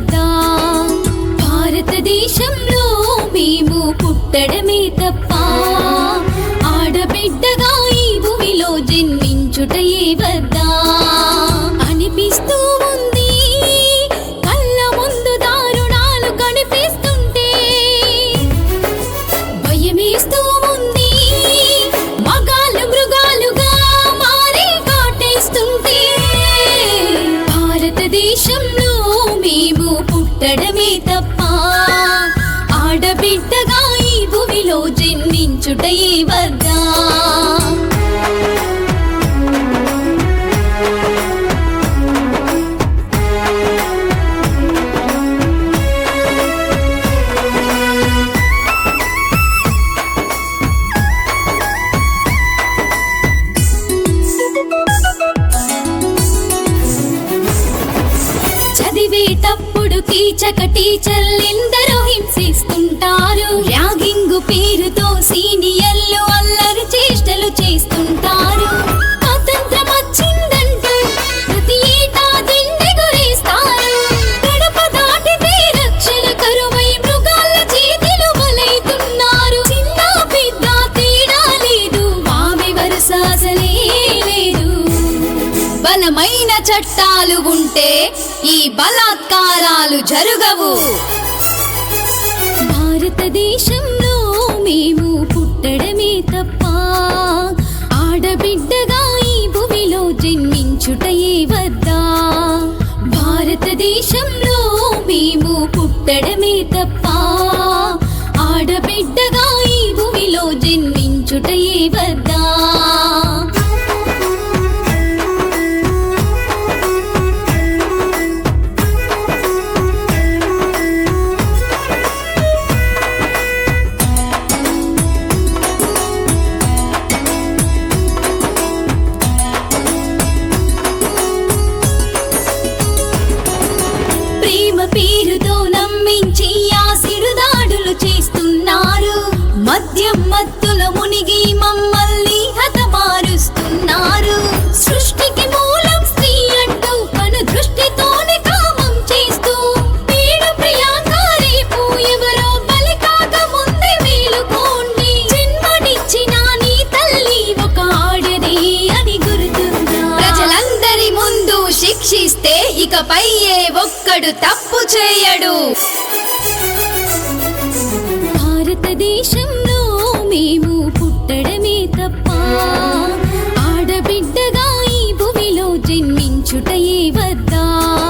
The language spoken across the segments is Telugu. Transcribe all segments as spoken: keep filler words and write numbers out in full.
వద్దా భారతదేశంలో మేము పుట్టడమే తప్ప ఆడబిడ్డగా ఈ భూమిలో జన్మించుటయే వద్దా అనిపిస్తూ ఉంది కళ్ళ ముందు దారుణాలు కనిపిస్తుంటే భయమేస్తూ ఉంది మగాళ్ళు మృగాలుగా మారి కాటేస్తుంటే భారతదేశంలో మేము పుట్టడమే తప్ప ఆడబిడ్డగా ఈ భూమిలో జన్మించుటయే వద్దా చదివేటప్పుడు కీచక టీచర్లెందరో హింసిస్తుంటారు ర్యాగింగ్ పేరుతో సీనియర్లు అల్లరి చేష్టలు చేస్తుంటారు స్వాతంత్రం వచ్చిందంటూ ప్రతి ఏటా దిండె గురేస్తారు గడప దాటితే రక్షణ కరువై మృగాల చేతిలో బలైతున్నారు చిన్న పెద్ద తేడా లేదు మావి వరుస అసలే లేదు బలమైన చట్టాలు ఉంటే ఈ బలాత్కారాలు జరగవు భారతదేశంలో మేము పుట్టడమే తప్ప ఆడబిడ్డగా ఈ భూమిలో జన్మించుటయే వద్దా భారతదేశంలో మేము పుట్టడమే తప్ప ఆడబిడ్డగా ఈ భూమిలో జన్మించుటయే వద్దా పేరుతో నమ్మించి యాసిడు దాడులు చేస్తున్నారు మద్యం మత్తులో మునిగి మమ్మల్ని హతమారుస్తున్నారు సృష్టికి మూలం స్త్రీ అంటూ కను దృష్టితోనే కామం చేస్తూ వీడు ప్రియాంకారేపు ఎవరో బలి కాక ముందే మేలుకోండి జన్మనిచ్చిన నీ తల్లి ఒక ఆడదే అని గుర్తుందా ప్రజలందరి ముందు శిక్షిస్తే ఇకపై ఏ ఒక్కడు తప్పు చేయడు భారతదేశంలో మేము పుట్టడమే తప్ప ఆడబిడ్డగా ఈ భూమిలో జన్మించుటయే వద్దా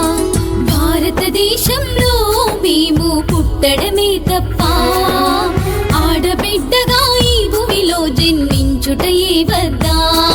భారతదేశంలో మేము పుట్టడమే తప్ప ఆడబిడ్డగా ఈ భూమిలో జన్మించుటయే వద్దా